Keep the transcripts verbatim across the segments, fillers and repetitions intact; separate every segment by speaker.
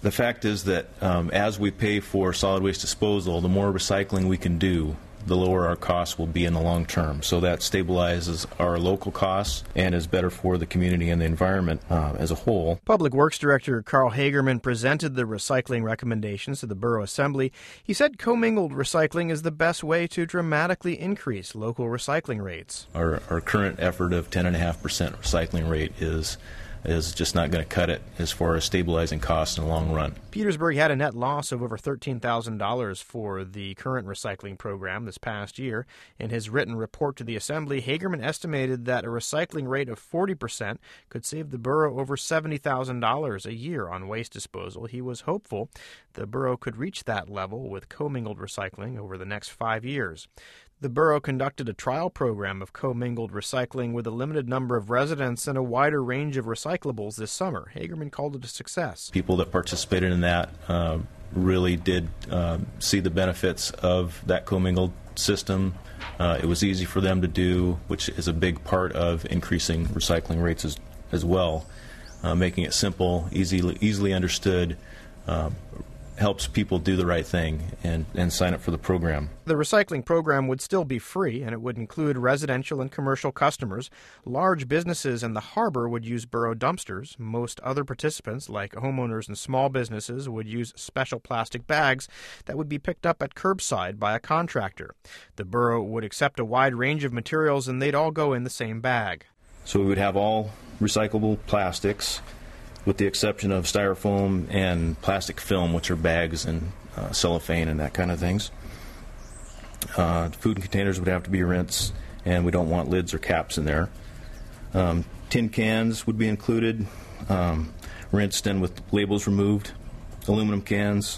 Speaker 1: The fact is that um, as we pay for solid waste disposal, the more recycling we can do, the lower our costs will be in the long term. So that stabilizes our local costs and is better for the community and the environment uh, as a whole.
Speaker 2: Public Works Director Carl Hagerman presented the recycling recommendations to the Borough Assembly. He said commingled recycling is the best way to dramatically increase local recycling rates.
Speaker 1: Our, our current effort of ten point five percent recycling rate is is just not going to cut it as far as stabilizing costs in the long run.
Speaker 2: Petersburg had a net loss of over thirteen thousand dollars for the current recycling program this past year. In his written report to the Assembly, Hagerman estimated that a recycling rate of forty percent could save the borough over seventy thousand dollars a year on waste disposal. He was hopeful the borough could reach that level with commingled recycling over the next five years. The borough conducted a trial program of commingled recycling with a limited number of residents and a wider range of recyclables this summer. Hagerman called it a success.
Speaker 1: People that participated in that uh, really did uh, see the benefits of that commingled system. Uh, it was easy for them to do, which is a big part of increasing recycling rates as, as well. Uh, making it simple, easily, easily understood, uh, helps people do the right thing and, and sign up for the program.
Speaker 2: The recycling program would still be free, and it would include residential and commercial customers. Large businesses in the harbor would use borough dumpsters. Most other participants, like homeowners and small businesses, would use special plastic bags that would be picked up at curbside by a contractor. The borough would accept a wide range of materials, and they'd all go in the same bag.
Speaker 1: So we would have all recyclable plastics, with the exception of styrofoam and plastic film, which are bags and uh, cellophane and that kind of things. Uh, food containers would have to be rinsed, and we don't want lids or caps in there. Um, tin cans would be included, um, rinsed and with labels removed. Aluminum cans,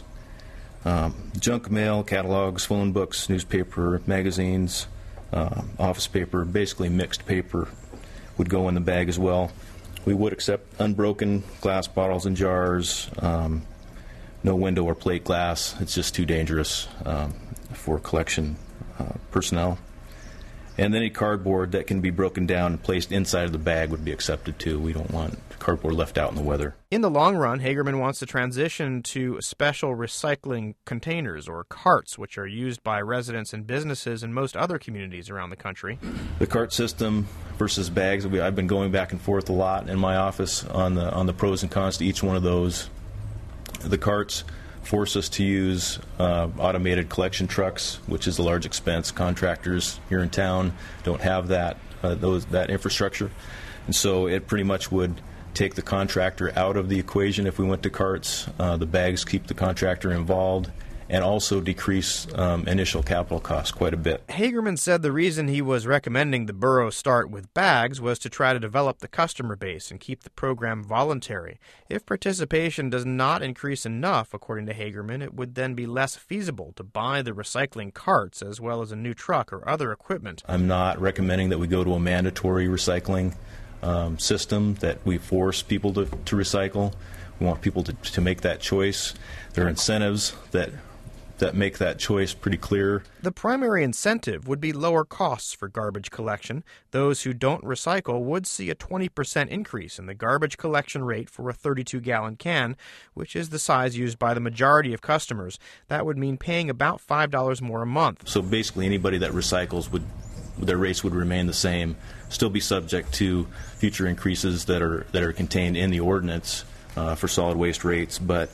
Speaker 1: um, junk mail, catalogs, phone books, newspaper, magazines, uh, office paper, basically mixed paper would go in the bag as well. We would accept unbroken glass bottles and jars, um, no window or plate glass. It's just too dangerous um, for collection uh, personnel. And any cardboard that can be broken down and placed inside of the bag would be accepted too. We don't want cardboard left out in the weather.
Speaker 2: In the long run, Hagerman wants to transition to special recycling containers or carts, which are used by residents and businesses in most other communities around the country.
Speaker 1: The cart system versus bags, I've been going back and forth a lot in my office on the on the pros and cons to each one of those. The carts force us to use uh, automated collection trucks, which is a large expense. Contractors here in town don't have that uh, those that infrastructure, and so it pretty much would take the contractor out of the equation if we went to carts. Uh, the bags keep the contractor involved and also decrease um, initial capital costs quite a bit.
Speaker 2: Hagerman said the reason he was recommending the borough start with bags was to try to develop the customer base and keep the program voluntary. If participation does not increase enough, according to Hagerman, it would then be less feasible to buy the recycling carts as well as a new truck or other equipment.
Speaker 1: I'm not recommending that we go to a mandatory recycling um, system, that we force people to, to recycle. We want people to, to make that choice. There are incentives that that make that choice pretty clear.
Speaker 2: The primary incentive would be lower costs for garbage collection. Those who don't recycle would see a twenty percent increase in the garbage collection rate for a thirty-two gallon can, which is the size used by the majority of customers. That would mean paying about five dollars more a month.
Speaker 1: So basically anybody that recycles, would their rates would remain the same, still be subject to future increases that are that are contained in the ordinance uh, for solid waste rates, but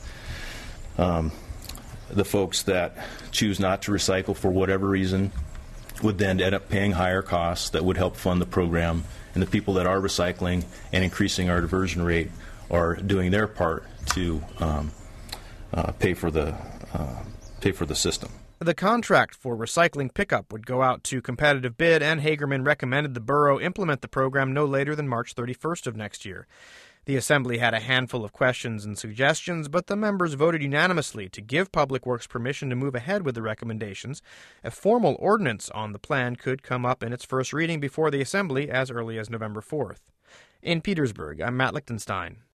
Speaker 1: um, the folks that choose not to recycle for whatever reason would then end up paying higher costs that would help fund the program, and the people that are recycling and increasing our diversion rate are doing their part to um, uh, pay for the uh, pay for the system.
Speaker 2: The contract for recycling pickup would go out to competitive bid, and Hagerman recommended the borough implement the program no later than March thirty-first of next year. The Assembly had a handful of questions and suggestions, but the members voted unanimously to give Public Works permission to move ahead with the recommendations. A formal ordinance on the plan could come up in its first reading before the Assembly as early as November fourth. In Petersburg, I'm Matt Lichtenstein.